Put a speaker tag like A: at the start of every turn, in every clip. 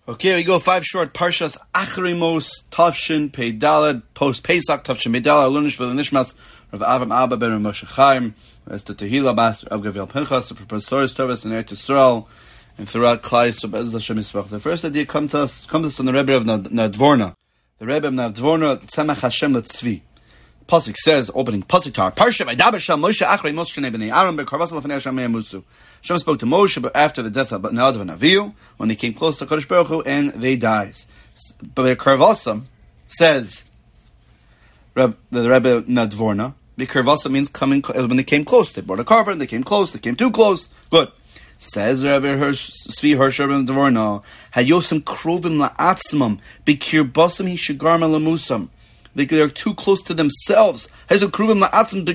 A: Okay, we go 5 short Parshas Achrimos Tavshin Pei Daled post Pesach Tavshin Pei Daled Lunish Nishmas Rav Avram Abba Ben Moshe Chaim as to Tehila Bas Rav Gaviel Pinchas for Pastoris Tovas in Eretz Yisrael and throughout Klai Yisrael Be'ez Hashem Yisrach. The first idea comes to us from the Rebbe of Nadvorna. The Rebbe of Nadvorna Tzemach Hashem Letzvi. Pasuk says, opening Pasuk Tar, Parsha Vaydaber Sham Moshe Achrei Mos Shnei Bnei Aaron Bekarvas Lefnei Hashem Me'amusu. Hashem spoke to Moshe after the death of Nadav and Avihu, when they came close to Kadosh Baruch Hu, and they died. But Bekarvasam says, the Rebbe Nadvorna, Bekarvasam means coming, when they came close. They brought a carbon, they came close, they came too close. Good. Says Rebbe Svi Hirsch Rebbe Nadvorna, Hayosam Krovim La'atzmam, Bekirbasam Hishagarma Lamusam. They're too close to themselves. Because they're too close to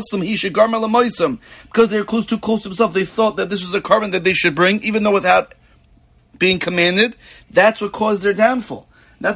A: themselves. They thought that this was a carbon that they should bring, even though without being commanded. That's what caused their downfall. They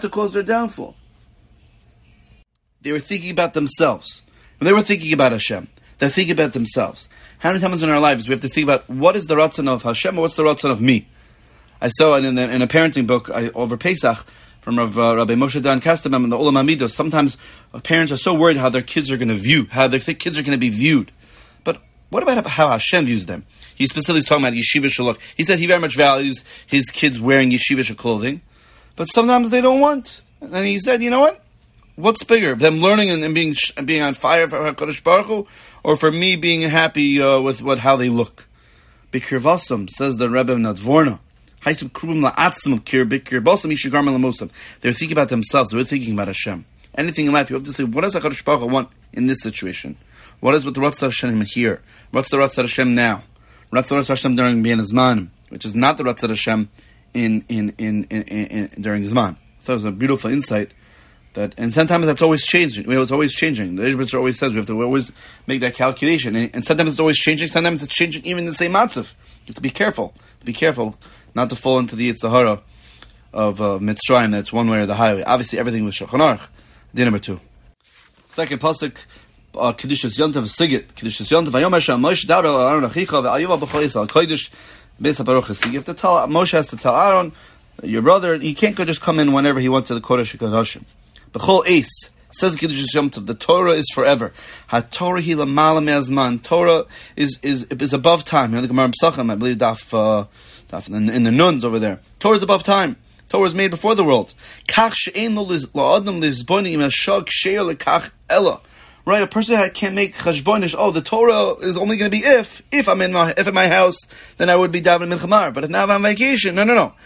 A: were thinking about themselves. When they were thinking about Hashem, they're thinking about themselves. How many times in our lives we have to think about what is the ratzon of Hashem or what's the ratzon of me? I saw in a parenting book over Pesach, from Rabbi Moshe Dan Kastamem and the Olam Amidos. Sometimes parents are so worried how their kids are going to how their kids are going to be viewed. But what about how Hashem views them? He specifically is talking about yeshiva shalok. He said he very much values his kids wearing yeshiva clothing, but sometimes they don't want. And he said, you know what? What's bigger, them learning and being on fire for HaKadosh Baruch Hu, or for me being happy with how they look? Bikirvasam, says the Rebbe Nadvorna. They're thinking about themselves. They're thinking about Hashem. Anything in life, you have to say, what does HaKadosh Baruch Hu want in this situation? What is with the Ratzah Hashem here? What's the Ratzah Hashem now? Ratzah Hashem during Bein Zman, which is not the Ratzah Hashem in during Zman. So it was a beautiful insight. And sometimes that's always changing. It's always changing. The Ishbitzer always says we have to always make that calculation. And sometimes it's always changing. Sometimes it's changing even in the same matzav. You have to be careful. Not to fall into the Yitzhahara of Mitzrayim, that's one way or the highway. Obviously, everything was Shulchan Aruch. Day number 2. Second pasuk, Kedushas Yontav Sigit. Kedushas Yontav Vayom Hashem Moshe Daber Al Aaron Achicha Ve'ayuva B'chol Yisrael Kodesh Beis HaBaruch Hasig. You have to tell Moshe has to tell Aaron, your brother, he can't just come in whenever he wants to the Kodesh HaKadoshim. B'chol Eis says Kedushas Yontav, the Torah is forever. HaTorah hi l'mala me'azman. Torah is above time. You know the Gemara Pesachim, I believe daf in the nuns over there. Torah is above time. Torah is made before the world. Right, a person that can't make chashbonish. Oh, the Torah is only going to be if I'm in my house, then I would be davening milchamar. But if now I'm on vacation, no. Don't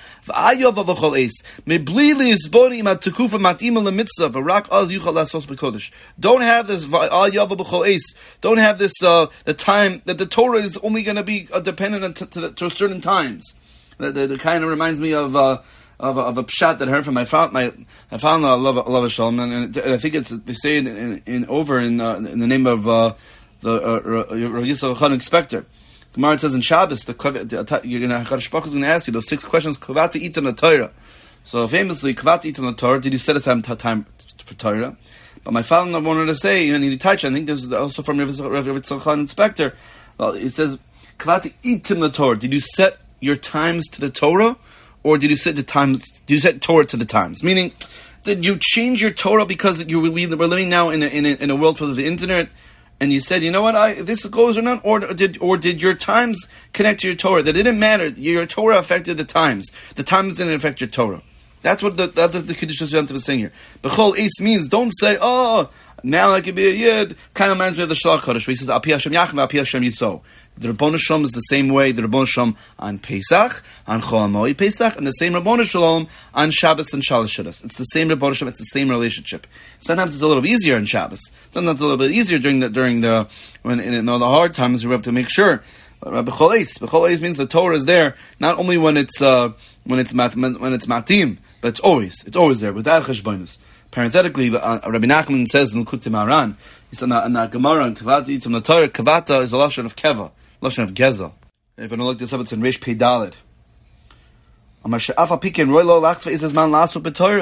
A: have this. Don't have this. The time that the Torah is only going to be dependent to certain times. The kind of reminds me of a pshat that I heard from my father, Allah Shalom, and I think they say it in the name of the Rav Yisrael Chaim Spector. Gemara says in Shabbos, HaKadosh Baruch Hu is going to ask you those 6 questions. Kavata eat on the Torah. So famously, Kavata eat on the Torah. Did you set aside time for Torah? But my father wanted to say, and he touched. I think this is also from Rav Yisrael Chaim Spector. Well, he says, Kavata eat on the Torah. Did you set your times to the Torah? Or did you set the times? Do you set Torah to the times? Meaning, did you change your Torah because we're living now in a world full of the internet, and you said, you know what, if this goes or not, or did your times connect to your Torah? That didn't matter. Your Torah affected the times. The times didn't affect your Torah. That's what the Kedushas Yontav is saying here. B'chol Eis means don't say, oh, now I can be a Yid. Kind of reminds me of the Shalach Chodesh, where he says, Api Hashem Yachim, Api Hashem Yitzho. The Rabbanu Shalom is the same way, the Rabbanu Shalom on Pesach, on Chol HaMoed Pesach, and the same Rabbanu Shalom on Shabbos and Shalosh Shudas. It's the same Rabbanu Shalom, it's the same relationship. Sometimes it's a little easier on Shabbos. Sometimes it's a little bit easier during the hard times. We have to make sure. B'chol Eis means the Torah is there, not only when it's matim, but it's always there, without cheshbonos. Parenthetically, Rabbi Nachman says in Likutei Moharan, he said in the Gemara, in Kavata Yitzim the Torah, Kavata is a lashon of keva, lashon of gezel. If you don't look this up, it's in Reish Pei Daled.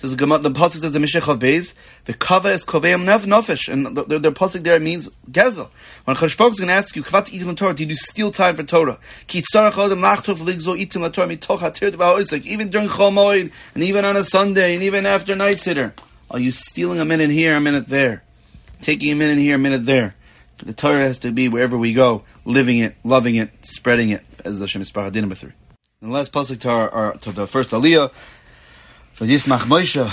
A: Says the pasuk says the Mishech of Beis, the kava is koveim nefesh, and the pasuk there means gezel. When Kadosh Baruch Hu is going to ask you, kvat itim Torah, did you steal time for Torah? Ki tzarach odem lachtov ligzo itim Torah mitoch hatir devahoisek. Even during Chol Moed, and even on a Sunday, and even after night sitter, are you stealing a minute here, a minute there, taking a minute here, a minute there? The Torah has to be wherever we go, living it, loving it, spreading it, as Hashem Yisparach Adin B'thri. And the last pasuk to the first Aliyah, the Yismach Moshe,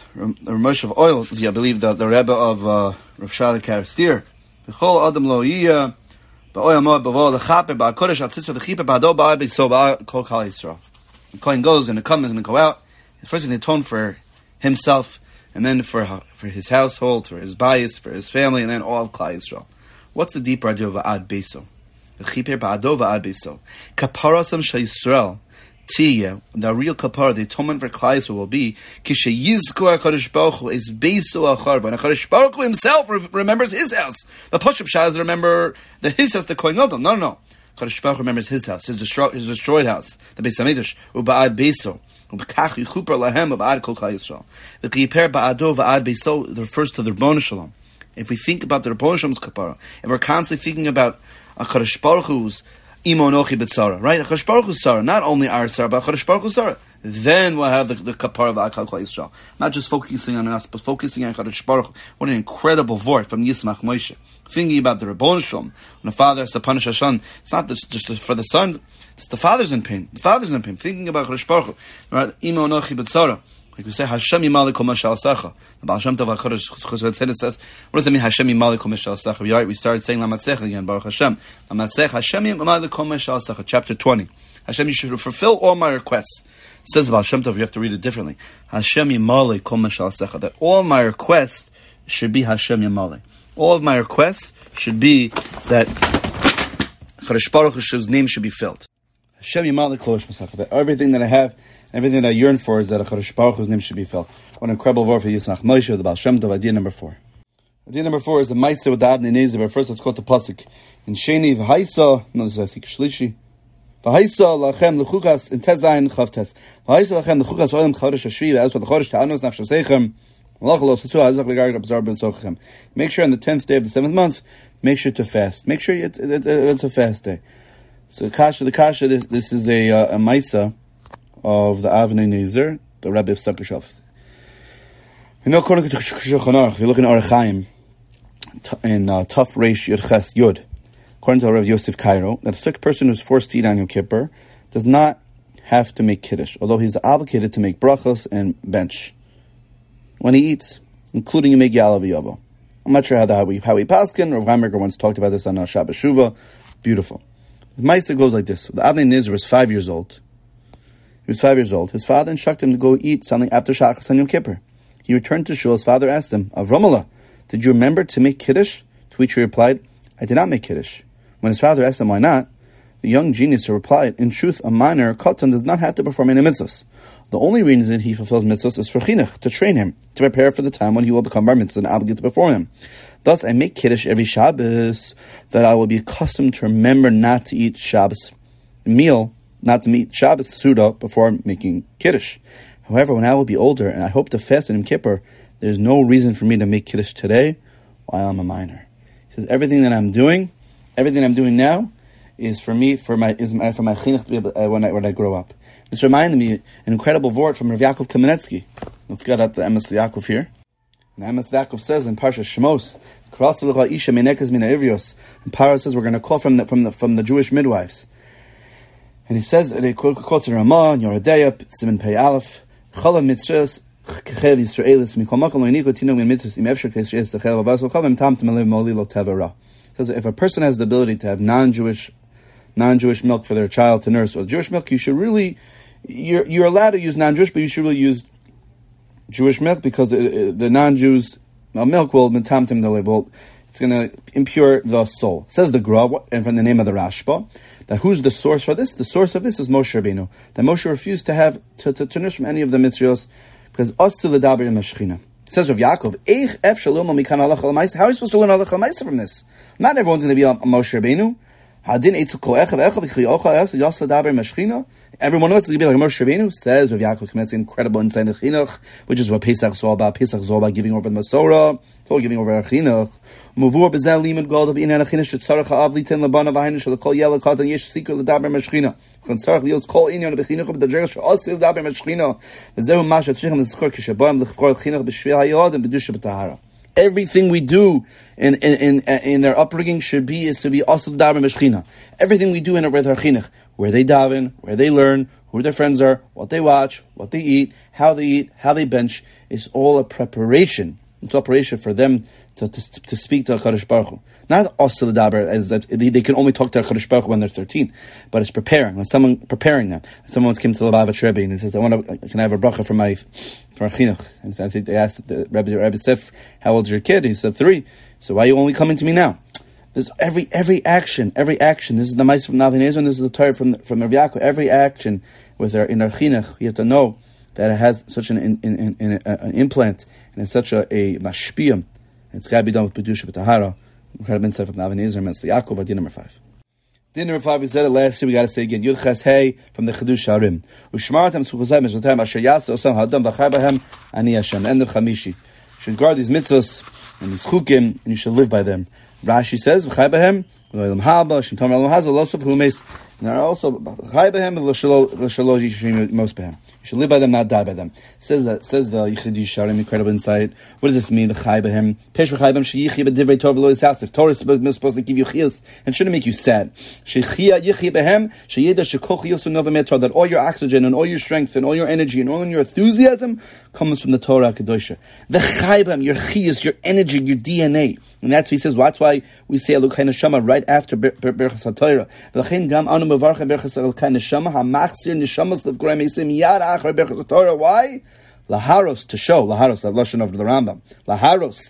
A: Moshe of Oil, I believe the Rebbe of Rav Shara Karstir. B'chol Adam Lo Yiyah, B'oil Moed B'vo L'chaper B'akodesh Atzitzo V'chiper B'ado B'ad B'so B'ad Kol Kal Yisrael. The Kohen Gadol is going to come, is going to go out. He's first going to atone for himself, and then for his household, for his bayis, for his family, and then all Klal Yisrael. What's the deeper idea of B'ad B'so? V'chiper B'ado B'ad B'so. Kaparasam Sh'Yisrael. The real kapara, the atonement for Klal Yisrael will be Kishe Yizkor HaKadosh Baruch Hu is Beiso HaCharva. And HaKadosh Baruch Hu himself remembers his house. The Pashup Shah remember that his house, the Kohen Gadol. No. HaKadosh Baruch Hu remembers his house, his destroyed house, the Beis HaMikdash. U'ba'ad Beiso. U'b'kach Yichuper Lahem U'ba'ad Kol Klal Yisrael. The Kiper Ba'ado Va'ad Beiso refers to the Rebbeinu Shalom. If we think about the Rebbeinu Shalom's kapara, if we're constantly thinking about HaKadosh Baruch Hu's Imonochi b'tzara, right? HaKadosh Baruch Hu's tzara, not only our tzara, but HaKadosh Baruch Hu's tzara. Then we'll have the kapara of Klal Yisrael. Not just focusing on us, but focusing on HaKadosh Baruch Hu. What an incredible vort from Yismach Moshe. Thinking about the Rebbeinu Shalom, when the father has to punish a son, it's not just for the son, it's the father's in pain. The father's in pain. Thinking about HaKadosh Baruch Hu, right? Imonochi b'tzara. Like we say, Hashem Yimalik Kol Mashal Secha. The Baal Shem Tov HaKadosh Tzedek says, what does it mean, Hashem Yimalik Kol Mashal Secha? We started saying Lamatzech again, Baruch Hashem. Lamatzech, Hashem Yimalik Kol Mashal Secha, chapter 20. Hashem, you should fulfill all my requests. It says Baal Shem Tov, you have to read it differently. Hashem Yimalik Kol Mashal Secha. That all my requests should be Hashem Yimalik. All of my requests should be that Kadosh Baruch Hu's name should be filled. Hashem Yimalik Kol Mashal Secha. That everything that I have, everything that I yearn for is that HaKadosh Baruch Hu's name should be filled. What an incredible word for Yismach Moshe, the Baal Shem Tov, idea number 4. Idea number 4 is the Maaseh with the Avnei Nezer, but first let's go to Pasuk. In Sheni, V'haisa, no, this is I think Shlishi. V'haisa lachem l'chukas, in Tezayin, Chavtes. V'haisa lachem l'chukas, oilem Chodesh Hashvi, v'ez v'ad Chodesh ta'anos nafsho seichem, v'lachalo sasua, azach l'garg abzar ben sochechem. Make sure on the 10th day of the 7th month, make sure to fast. Make sure it's a fast day. So the Kasha, this is a Maaseh of the Avnei Nezer, the Rebbe of Stakashov. You know, according to Shulchan Aruch, if you look in Orach Chaim, in Tuf Reish Yud Ches Yud, according to Rav Yosef Cairo, that a sick person who's forced to eat on Yom Kippur does not have to make Kiddush, although he's obligated to make brachos and bench when he eats, including Yemei Yalav Yavo. I'm not sure how we paskin. Rav Heimerger once talked about this on Shabbat Shuvah. Beautiful. The Maaseh goes like this. The Avnei Nezer was 5 years old. He was 5 years old. His father instructed him to go eat something after Shachas on Yom Kippur. He returned to shul. His father asked him, Avramala, did you remember to make Kiddush? To which he replied, I did not make Kiddush. When his father asked him why not, the young genius replied, in truth, a minor, Katan, does not have to perform any mitzvahs. The only reason he fulfills mitzvahs is for chinuch, to train him, to prepare for the time when he will become bar mitzvah and obligated to perform them. Thus, I make Kiddush every Shabbos, that I will be accustomed to remember not to eat Shabbos meal, not to eat Shabbos Suda before making Kiddush. However, when I will be older and I hope to fast in Yom Kippur, there's no reason for me to make Kiddush today while I'm a minor. He says, everything I'm doing now is for me, for my chinuch to be able, when I grow up. This reminded me an incredible word from Rav Yaakov Kamenetsky. Let's get at the Emes Yaakov here. And the Emes Yaakov says in Parsha Shemos, and Parah says we're going to call from the Jewish midwives. And he says, they quote in Ramah, Yoredeya, Siman Pei Aleph, Chala mitzvahs, Kechev Yisraelis, Mikol Makol Loiniko, Tino Min Mitzvahs, Im Efshar Kesh Yes, Techev Avas, Chavim Tam Temelev Moli Lo Tevera. Says if a person has the ability to have non-Jewish milk for their child to nurse, or Jewish milk, you should really, you're allowed to use non-Jewish, but you should really use Jewish milk, because the non-Jews milk will Tam Temelev, it's going to impure the soul. Says the Gra, and from the name of the Rashba, that who's the source for this? The source of this is Moshe Rabbeinu. That Moshe refused to have to nurse from any of the mitzvahs because us to ledaber in Meshchina. It says of Yaakov, Eich ef shalom mikan halacha l'maisa. How are we supposed to learn halacha l'maisa from this? Not everyone's going to be a Moshe Rabbeinu. Every one of us is going to be like Moshe Rabbeinu says, Rav Yaakov Kamenetsky, incredible insight in Chinuch, which is what Pesach is all about. Pesach is all about giving over the Masorah. It's all giving over our Chinuch. Muvur b'zeh limud gold b'inyan ha'chinuch shetzarech ha'av litin l'bana v'hainu shelakol yel l'katan yesh sikr l'daber meshchina. Chontzarech lios kol inyan b'chinuch b'dajer she'osil l'daber meshchina. V'zehu ma she'tzrichim l'tzkor k'sheboyam l'chkor l'chinuch b'shvil ha'yod and b'dusha b'tahara. Everything we do in their upbringing should be also daven b'shchina. Everything we do with our chinuch, where they daven, where they learn, who their friends are, what they watch, what they eat, how they bench, is all a preparation. It's preparation for them to speak to HaKadosh Baruch Hu. Not also the daber, as that they can only talk to HaKadosh Baruch Hu when they're 13, but it's preparing. When someone preparing them. Someone once came to the Lubavitch Rebbe and he says, can I have a bracha for our chinuch? And so I think they asked the Rebbe said, how old is your kid? He said 3. So why are you only coming to me now? There's every action. This is the Ma'aseh from Navi Nezer, and this is the Torah from Rav Yaakov. Every action in our chinuch, you have to know that it has such an implant and it's such a mashpiyah. It's got to be done with B'dusha B'tahara. Incredible insight from Navi Nezer, Ma'aseh Yaakov, Adin number 5. Din number 5, we said it last year, we got to say again, Yud Ches Hey from the Chidush Harim. U'shmartem suchosem esvotem asher yasa osam hadam v'chai b'hem ani Hashem. End of Chamishi. You should guard these mitzvos and these chukim, and you should live by them. Rashi says, v'chai b'hem, v'olam haba, shem tamar olam hazal, losof humes, and also, v'chai b'hem, v'shalo yishrim mos b'hem. You should live by them, not die by them. Says the Yichudi Sharim, incredible insight. What does this mean? The Chai B'hem. Pesh v'chai b'hem sheyichi b'divrei Torah v'lo yisatz. If Torah is supposed to give you chiyus, and shouldn't make you sad. Sheyichi b'hem sheyeda shekol chiyus u'nova Torah. That all your oxygen and all your strength and all your energy and all your enthusiasm comes from the Torah HaKadoshah. The Chai B'hem, your chiyus, your energy, your DNA. And that's what he says. That's why we say Elokai Neshama right after Berachas HaTorah. V'lechein gam anu mevarcha Berachas Elokai Neshama ha'machzir neshamas l'v'gorem esim yad. Why? Laharos, to show. Laharos, that lashon of the Rambam. Laharos,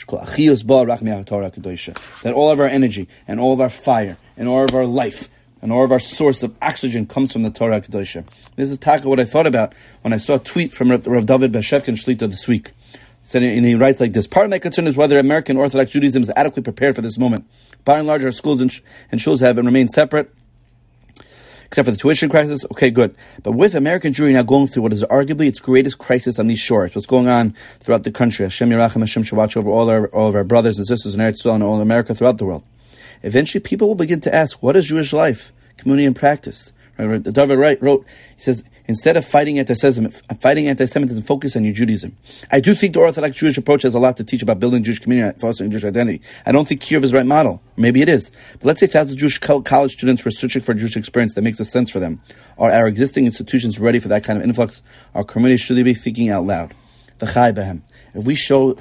A: that all of our energy and all of our fire and all of our life and all of our source of oxygen comes from the Torah HaKadoshah. This is taka what I thought about when I saw a tweet from Rav David Bashevkin Shlita this week. And he writes like this: part of my concern is whether American Orthodox Judaism is adequately prepared for this moment. By and large, our schools and shuls have remained separate, except for the tuition crisis. Okay, good. But with American Jewry now going through what is arguably its greatest crisis on these shores, what's going on throughout the country, Hashem Yerachem, Hashem should watch over all of our brothers and sisters in Eretz Yisrael and all America throughout the world. Eventually, people will begin to ask, what is Jewish life, community, and practice? The David Wright wrote, he says, instead of fighting anti-Semitism, focus on your Judaism. I do think the Orthodox Jewish approach has a lot to teach about building Jewish community and fostering Jewish identity. I don't think Kiev is the right model. Maybe it is. But let's say thousands of Jewish college students were searching for a Jewish experience that makes a sense for them. Are our existing institutions ready for that kind of influx? Our community should be thinking out loud. V'chai b'hem. If we show,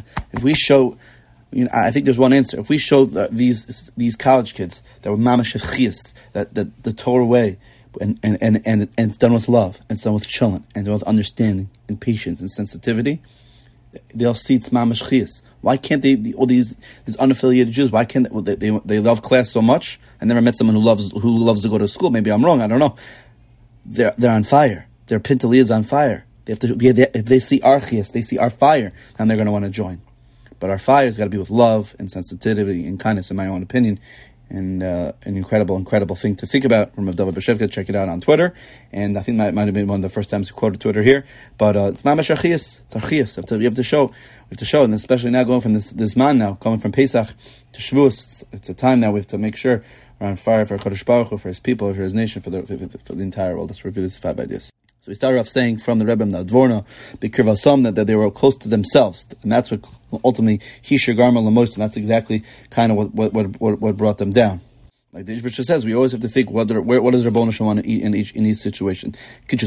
A: I think there's one answer. If we show these college kids that were mamash chiyus, that the Torah way, and it's done with love, and it's done with shalom, and done with understanding and patience and sensitivity, they'll see it's mamash chiyus. Why can't they? All these unaffiliated Jews, why can't they love class so much? I never met someone who loves to go to school. Maybe I'm wrong. I don't know. They're on fire. Their pintali is on fire. They have to be. If they see our chiyus, they see our fire, then they're going to want to join. But our fire's got to be with love and sensitivity and kindness, in my own opinion. And an incredible thing to think about from Rav David Bashevka. Check it out on Twitter. And I think that might have been one of the first times we quoted Twitter here. But it's mamash achiyas. It's achiyas. You have to show, and especially now going from this man now, coming from Pesach to Shavuos, it's a time now we have to make sure we're on fire for Kadosh Baruch Hu, for His people, for His nation, for the entire world. Let's review this 5 ideas. So we started off saying from the Rebbe the Advorno, Bikir Vasam, that they were close to themselves, and that's what ultimately Hisha Garma Lamos, and that's exactly kind of what brought them down. Like the Ishbisha says, we always have to think what does Rabbonu Shalom want to eat in each situation. Don't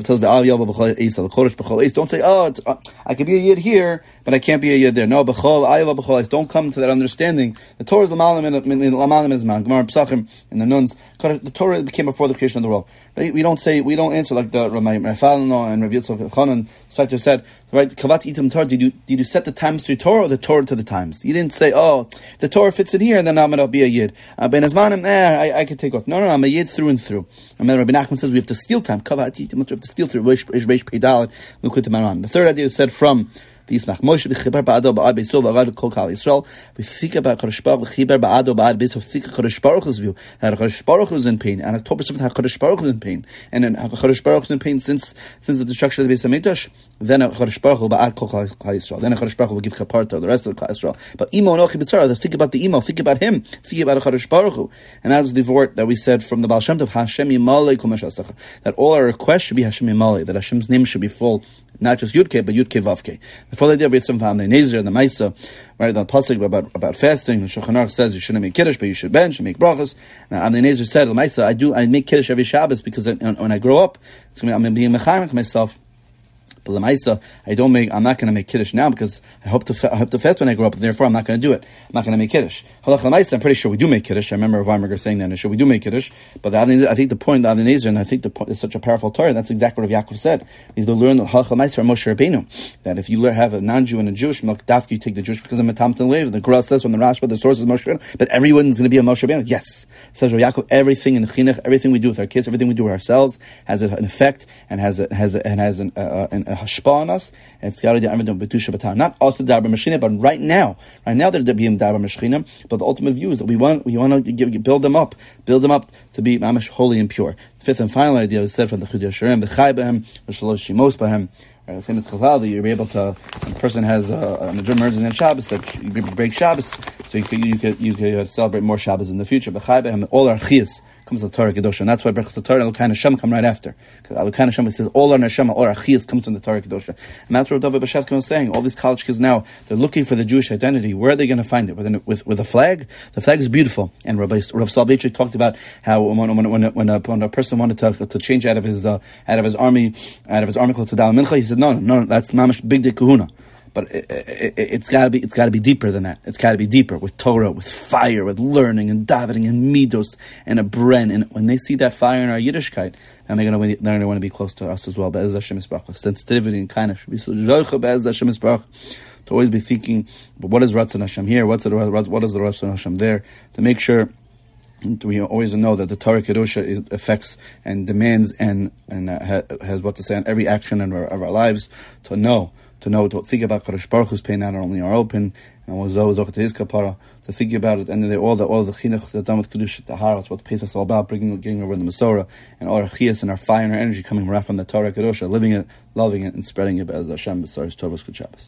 A: say, I can be a yid here, but I can't be a yid there. No, don't come to that understanding. The Torah is Lamalim Izman, Gemara Psachim, and the nuns. The Torah became before the creation of the world. We don't answer like the Ramay Falno and Rav Yitzchak Chanan Spector said, right? Kavat itam Torah. Did you set the times to the Torah or the Torah to the times? You didn't say, the Torah fits in here, and then I'm going to be a yid. Ben Azmanim, I can take off. No, I'm a yid through and through. And then Rabbi Nachman says we have to steal time. Kavat itam, we have to steal through. The third idea was said from V'yismach Moshe v'chibar ba'ado ba'ad beiso v'agad kol kal Yisrael. We think about Kadosh Baruch v'chibar ba'ado ba'ad beiso. Think of Kadosh Baruch's view. That Kadosh Baruch is in pain, and October 7th, Kadosh Baruch is in pain, and then Kadosh Baruch is in pain since the destruction of the Beis Hamikdash. Then Kadosh Baruch will ba'ad kol kal Yisrael. Then Kadosh Baruch will give kapar to the rest of the Klal Yisrael. But imo nochi b'tzara. Think about the imo. Think about him. Think about Kadosh Baruch Hu. And that's the word that we said from the Baal Shem Tov, Hashem Yimalei Kol Mashastach. That all our requests should be Hashem Yimalei. That Hashem's name should be full, not just Yudke, but Yudke Vavke. The full idea of Yitzim Family Nezer and the Maisa, right? The pasuk about fasting. The Shulchan Aruch says you shouldn't make kiddush, but you should bench and make brachas. Now, Amnei Nezer said, the Maisa, I make kiddush every Shabbos because when I grow up, I'm going to be mechanech myself. But Lamaisa, I'm not going to make kiddush now because I hope to fast when I grow up, and therefore I'm not going to do it. I'm not going to make kiddush. Halach Lamaisa, I'm pretty sure we do make kiddush. I remember Rav Weinberger saying that in the show, we do make kiddush. But I think the point of the Nezer, and I think the point is such a powerful Torah, that's exactly what Rav Yaakov said. Is to learn Halach Lamaisa from Moshe Rabbeinu. That if you have a non-Jew and a Jewish, dafka you take the Jewish because I'm a Tamtan Lev. The Gemara says from the Rashba, the source is Moshe Rabbeinu, but everyone's going to be a Moshe Rabbeinu. Yes. Says Rav Yaakov, everything in the chinuch, everything we do with our kids, everything we do with ourselves has an effect and has a hashpah on us. And it's got to be not also Darba Mashina, but right now they're being Darba Mashina. But the ultimate view is that we want to build them up to be mamish holy and pure. Fifth and final idea was said from the Chidei Hashem, the Chai B'hem, the Shalosh Shimos B'hem. The famous Chazal that you're able to, when a person has a emergency on Shabbos, that you break Shabbos, so you could celebrate more Shabbos in the future. But Chai B'hem, all our chiyas comes to the Torah Kedosha, and that's why Berachos Torah and Elokai Neshama come right after. Because Elokai Neshama says all our Neshama, all our chiyas comes from the Torah Kedosha, and that's what David Bashevkin was saying. All these college kids now, they're looking for the Jewish identity. Where are they going to find it? With a flag? The flag is beautiful. And Rav Soloveitchik talked about how when a person wanted to change out of his army clothes to Dal Mincha, he said no, that's mamash big de kahuna. But it's got to be deeper than that. It's got to be deeper with Torah, with fire, with learning and davening and midos and a bren. And when they see that fire in our Yiddishkeit, and they're going to want to be close to us as well. Be'ez Hashem Yisparach. Sensitivity and kindness should be so joyful. Be'ez Hashem Yisparach. To always be thinking, but what is Ratzon Hashem here? What is the Ratzon Hashem there? To make sure we always know that the Torah Kedusha affects and demands and has what to say on every action of our lives. To think about Kadosh Baruch Hu's pain, not only our open, and always to his kapara, to think about it, and all the chinuch that's done with Kedusha Tahara, that's what the Pesach is all about, getting over the Masorah, and all our chiyas and our fire and our energy coming right from the Torah Kedusha, living it, loving it, and spreading it as Hashem B'Saris Tovos Good Shabbos.